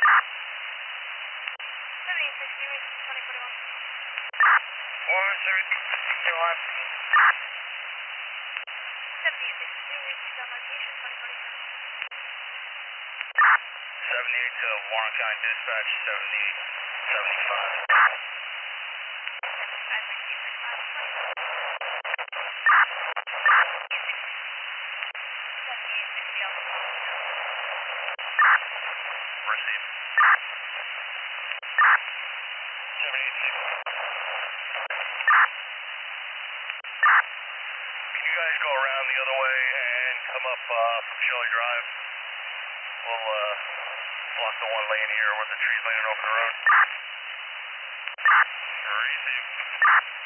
7060 reach 2041. 170 RFP. 7862 reach location 2047. 78 to Warren County Dispatch, 7075. 7860 Alpha. Receive. 7860. Can you guys go around the other way and come up from Shelley Drive? We'll block the one lane here with the trees laying over the road. Receive.